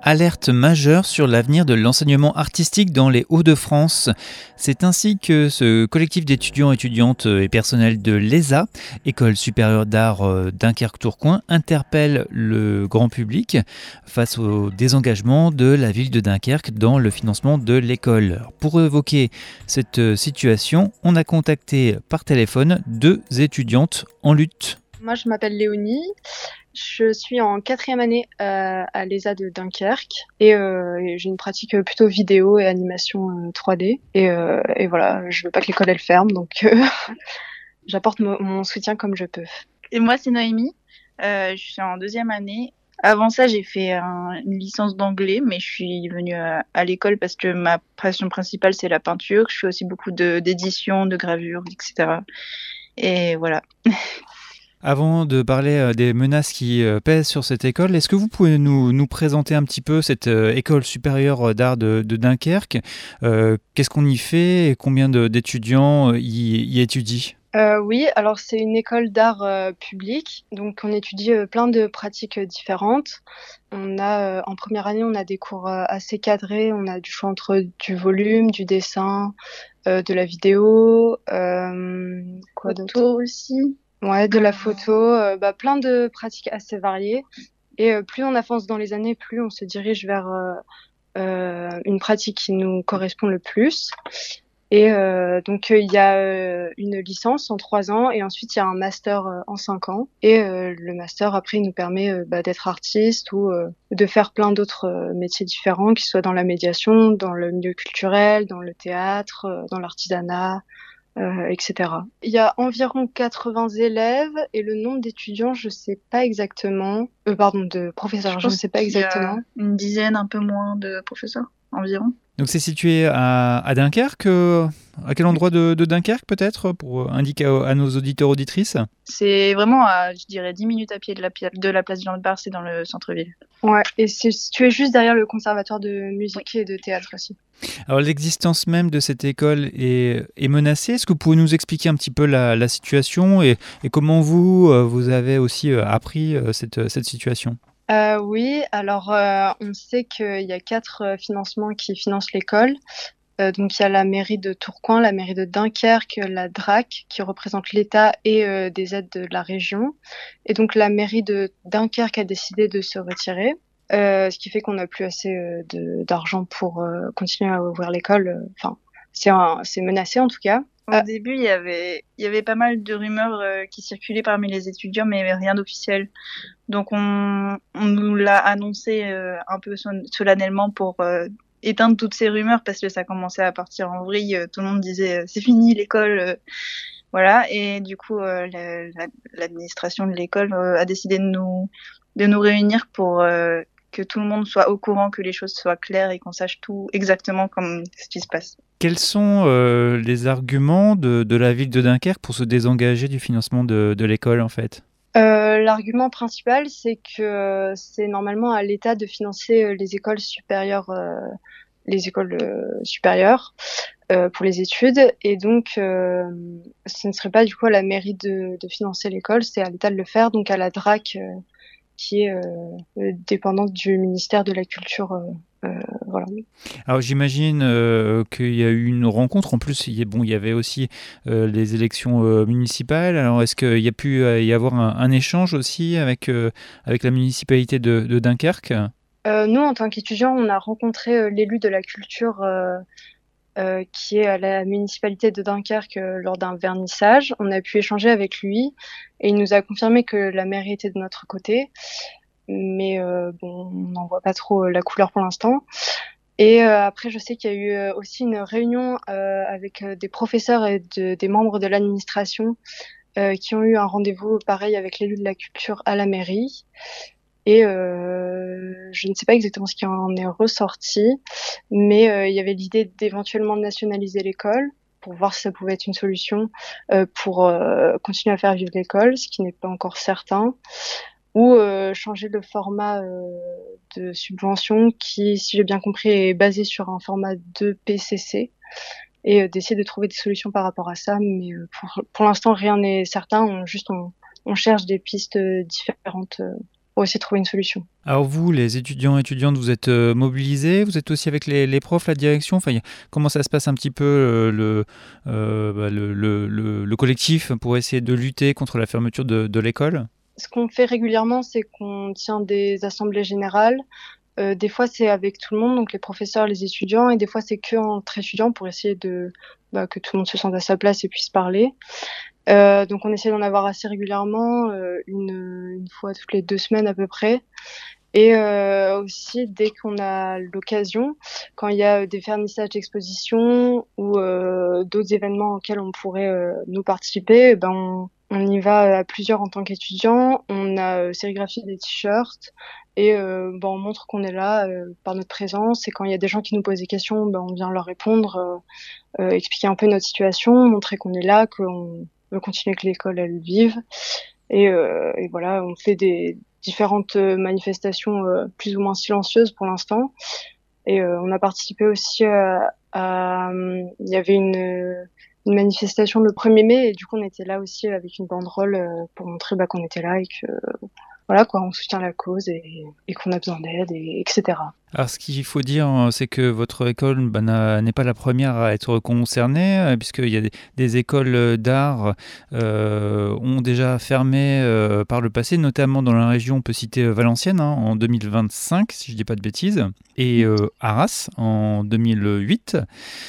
alerte majeure sur l'avenir de l'enseignement artistique dans les Hauts-de-France. C'est ainsi que ce collectif d'étudiants, étudiantes et personnels de l'ESA, École supérieure d'art Dunkerque-Tourcoing, interpelle le grand public face au désengagement de la ville de Dunkerque dans le financement de l'école. Pour évoquer cette situation, on a contacté par téléphone 2 étudiantes en lutte. Moi, je m'appelle Léonie. Je suis en 4e année à l'ESA de Dunkerque et j'ai une pratique plutôt vidéo et animation 3D. Et voilà, je veux pas que l'école elle ferme, donc j'apporte mon soutien comme je peux. Et moi, c'est Noémie. Je suis en 2e année. Avant ça, j'ai fait une licence d'anglais, mais je suis venue à l'école parce que ma passion principale, c'est la peinture. Je fais aussi beaucoup d'édition, de gravure, etc. Et voilà. Avant de parler des menaces qui pèsent sur cette école, est-ce que vous pouvez nous présenter un petit peu cette école supérieure d'art de Dunkerque ? Qu'est-ce qu'on y fait et combien d'étudiants y étudient ? Oui, alors c'est une école d'art public, donc on étudie plein de pratiques différentes. On a en première année, on a des cours assez cadrés, on a du choix entre du volume, du dessin, de la vidéo, quoi d'autre ? Photo aussi. Ouais, de la photo, plein de pratiques assez variées. Et plus on avance dans les années, plus on se dirige vers une pratique qui nous correspond le plus. Et donc il y a une licence en 3 ans et ensuite il y a un master en 5 ans. Et le master après il nous permet d'être artiste ou de faire plein d'autres métiers différents, qu'ils soient dans la médiation, dans le milieu culturel, dans le théâtre, dans l'artisanat. Etc. Il y a environ 80 élèves et le nombre d'étudiants, je sais pas exactement. De professeurs, je ne sais pas exactement. Il y a une dizaine, un peu moins de professeurs environ. Donc c'est situé à Dunkerque. À quel endroit de Dunkerque peut-être, pour indiquer à nos auditeurs auditrices ? C'est vraiment à, je dirais, 10 minutes à pied de la place Jean de Bar, c'est dans le centre-ville. Ouais, et c'est situé juste derrière le conservatoire de musique et de théâtre aussi. Alors l'existence même de cette école est menacée. Est-ce que vous pouvez nous expliquer un petit peu la situation et comment vous avez aussi appris cette situation ? Oui, alors on sait qu'il y a 4 financements qui financent l'école. Donc il y a la mairie de Tourcoing, la mairie de Dunkerque, la DRAC qui représente l'État et des aides de la région. Et donc la mairie de Dunkerque a décidé de se retirer, ce qui fait qu'on n'a plus assez d'argent pour continuer à ouvrir l'école. Enfin, c'est menacé en tout cas. Au début, il y avait pas mal de rumeurs qui circulaient parmi les étudiants, mais rien d'officiel. Donc on nous l'a annoncé un peu solennellement pour éteindre toutes ces rumeurs parce que ça commençait à partir en vrille. Tout le monde disait c'est fini l'école, voilà. Et du coup, l'administration de l'école a décidé de nous réunir pour que tout le monde soit au courant, que les choses soient claires et qu'on sache tout exactement comme ce qui se passe. Quels sont les arguments de la ville de Dunkerque pour se désengager du financement de l'école en fait ? L'argument principal, c'est que c'est normalement à l'État de financer les écoles supérieures pour les études. Et donc, ce ne serait pas du coup à la mairie de financer l'école, c'est à l'État de le faire, donc à la DRAC qui est dépendante du ministère de la Culture. Voilà. Alors j'imagine qu'il y a eu une rencontre. En plus, il y avait aussi les élections municipales. Alors est-ce qu'il y a pu y avoir un échange aussi avec la municipalité de Dunkerque ? Nous, en tant qu'étudiants, on a rencontré l'élu de la culture qui est à la municipalité de Dunkerque lors d'un vernissage. On a pu échanger avec lui et il nous a confirmé que la mairie était de notre côté. Mais on n'en voit pas trop la couleur pour l'instant. Et après, je sais qu'il y a eu aussi une réunion avec des professeurs et des membres de l'administration qui ont eu un rendez-vous pareil avec l'élu de la culture à la mairie. Et je ne sais pas exactement ce qui en est ressorti, mais il y avait l'idée d'éventuellement nationaliser l'école pour voir si ça pouvait être une solution pour continuer à faire vivre l'école, ce qui n'est pas encore certain, ou changer le format de subvention qui, si j'ai bien compris, est basé sur un format de PCC et d'essayer de trouver des solutions par rapport à ça. Mais pour l'instant, rien n'est certain. On cherche des pistes différentes pour essayer de trouver une solution. Alors vous, les étudiants et étudiantes, vous êtes mobilisés, vous êtes aussi avec les profs, la direction, enfin, comment ça se passe un petit peu le collectif pour essayer de lutter contre la fermeture de l'école? Ce qu'on fait régulièrement, c'est qu'on tient des assemblées générales. Des fois, c'est avec tout le monde, donc les professeurs, les étudiants, et des fois, c'est que entre étudiants pour essayer que tout le monde se sente à sa place et puisse parler. Donc on essaie d'en avoir assez régulièrement, une fois toutes les 2 semaines à peu près. Et aussi dès qu'on a l'occasion, quand il y a des vernissages d'expositions ou d'autres événements auxquels on pourrait nous participer, on y va à plusieurs en tant qu'étudiant. On a sérigraphié des t-shirts et on montre qu'on est là par notre présence. Et quand il y a des gens qui nous posent des questions, on vient leur répondre, expliquer un peu notre situation, montrer qu'on est là, qu'on veut continuer que l'école elle vive. Et voilà, on fait des différentes manifestations plus ou moins silencieuses pour l'instant. Et on a participé aussi il y avait une manifestation le 1er mai et du coup on était là aussi avec une banderole pour montrer qu'on était là et que voilà quoi, on soutient la cause et qu'on a besoin d'aide etc. Alors, ce qu'il faut dire, c'est que votre école n'est pas la première à être concernée, puisqu'il y a des écoles d'art ont déjà fermé par le passé, notamment dans la région, on peut citer Valenciennes en 2025, si je ne dis pas de bêtises, et Arras en 2008.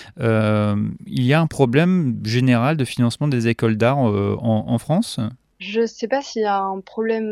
Il y a un problème général de financement des écoles d'art en France. Je sais pas s'il y a un problème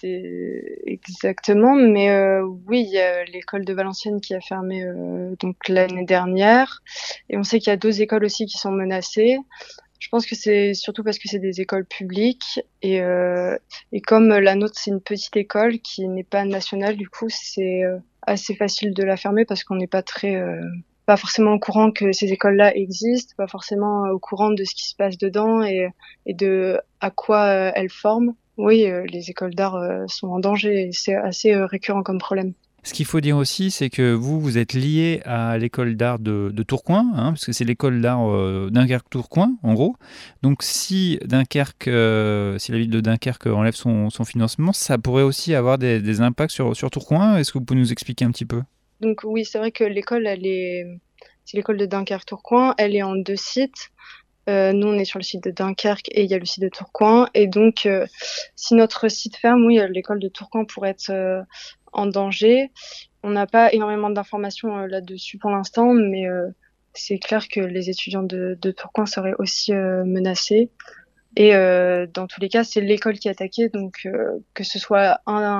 exactement, mais oui, il y a l'école de Valenciennes qui a fermé donc l'année dernière, et on sait qu'il y a d'autres écoles aussi qui sont menacées. Je pense que c'est surtout parce que c'est des écoles publiques et comme la nôtre c'est une petite école qui n'est pas nationale, du coup c'est assez facile de la fermer parce qu'on n'est pas forcément au courant que ces écoles-là existent, pas forcément au courant de ce qui se passe dedans et de à quoi elles forment. Oui, les écoles d'art sont en danger et c'est assez récurrent comme problème. Ce qu'il faut dire aussi, c'est que vous êtes lié à l'école d'art de Tourcoing, parce que c'est l'école d'art Dunkerque-Tourcoing, en gros. Donc si Dunkerque, si la ville de Dunkerque enlève son financement, ça pourrait aussi avoir des impacts sur Tourcoing. Est-ce que vous pouvez nous expliquer un petit peu? Donc oui, c'est vrai que l'école, c'est l'école de Dunkerque-Tourcoing, elle est en 2 sites. Nous, on est sur le site de Dunkerque et il y a le site de Tourcoing. Et donc, si notre site ferme, oui, l'école de Tourcoing pourrait être en danger. On n'a pas énormément d'informations là-dessus pour l'instant, mais c'est clair que les étudiants de Tourcoing seraient aussi menacés. Et dans tous les cas, c'est l'école qui est attaquée, donc que ce soit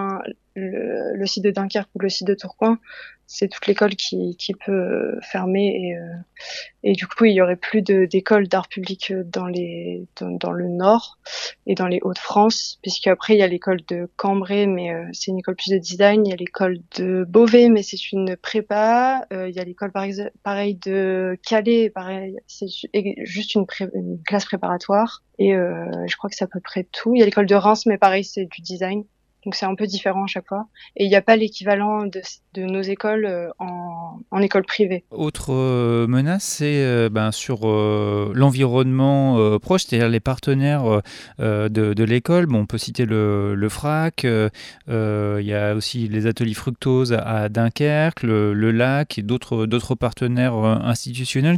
le site de Dunkerque ou le site de Tourcoing, c'est toute l'école qui peut fermer et du coup il y aurait plus d'écoles d'art public dans le nord et dans les Hauts-de-France, puisque après il y a l'école de Cambrai, mais c'est une école plus de design. Il y a l'école de Beauvais, mais c'est une prépa. Il y a l'école pareil de Calais, pareil c'est juste une classe préparatoire. Et je crois que c'est à peu près tout. Il y a l'école de Reims, mais pareil c'est du design. Donc c'est un peu différent à chaque fois. Et il n'y a pas l'équivalent de nos écoles en école privée. Autre menace, c'est sur l'environnement proche, c'est-à-dire les partenaires de l'école. Bon, on peut citer le FRAC, il y a aussi les ateliers fructose à Dunkerque, le LAC et d'autres partenaires institutionnels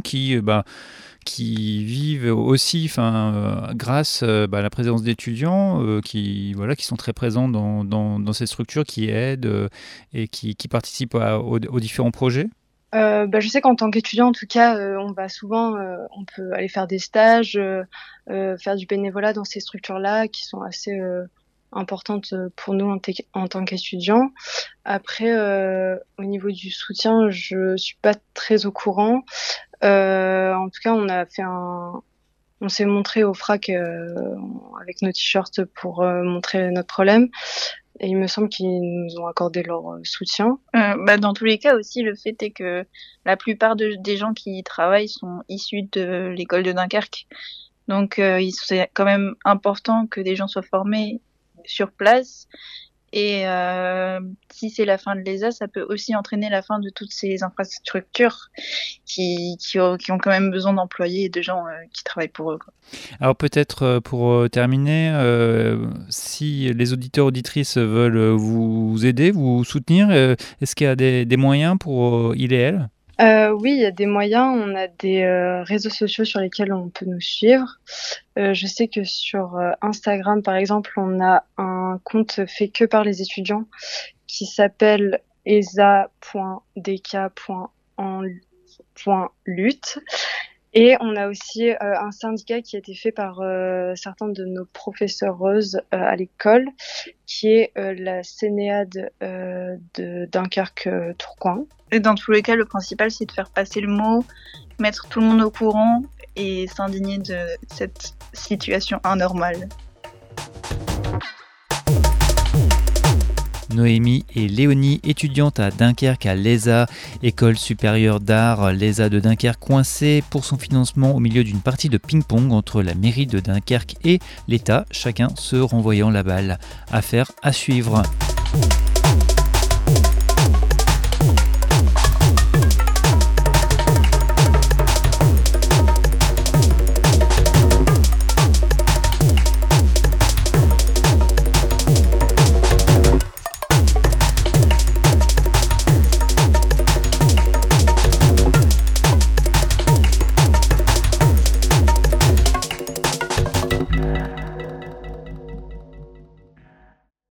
qui vivent aussi grâce à la présence d'étudiants qui sont très présents dans ces structures, qui aident et qui participent aux différents projets. Je sais qu'en tant qu'étudiant, en tout cas, on va souvent, on peut aller faire des stages, faire du bénévolat dans ces structures-là qui sont assez importantes pour nous en tant qu'étudiants. Après, au niveau du soutien, je suis pas très au courant. En tout cas, on s'est montré au FRAC avec nos t-shirts pour montrer notre problème. Et il me semble qu'ils nous ont accordé leur soutien. Dans tous les cas aussi, le fait est que la plupart des gens qui y travaillent sont issus de l'école de Dunkerque. Donc c'est quand même important que des gens soient formés sur place. Et si c'est la fin de l'ESA, ça peut aussi entraîner la fin de toutes ces infrastructures qui ont quand même besoin d'employés et de gens qui travaillent pour eux, quoi. Alors peut-être pour terminer, si les auditeurs auditrices veulent vous aider, vous soutenir, est-ce qu'il y a des moyens pour il et elle ? Oui, il y a des moyens. On a des réseaux sociaux sur lesquels on peut nous suivre. Je sais que sur Instagram, par exemple, on a un compte fait que par les étudiants qui s'appelle esa.dk.en.lutte. Et on a aussi un syndicat qui a été fait par certains de nos professeureuses à l'école, qui est la Sénéade de Dunkerque-Tourcoing. Et dans tous les cas, le principal, c'est de faire passer le mot, mettre tout le monde au courant et s'indigner de cette situation anormale. Noémie et Léonie, étudiantes à Dunkerque à l'ESA, École supérieure d'art, l'ESA de Dunkerque, coincée pour son financement au milieu d'une partie de ping-pong entre la mairie de Dunkerque et l'État, chacun se renvoyant la balle. Affaire à suivre.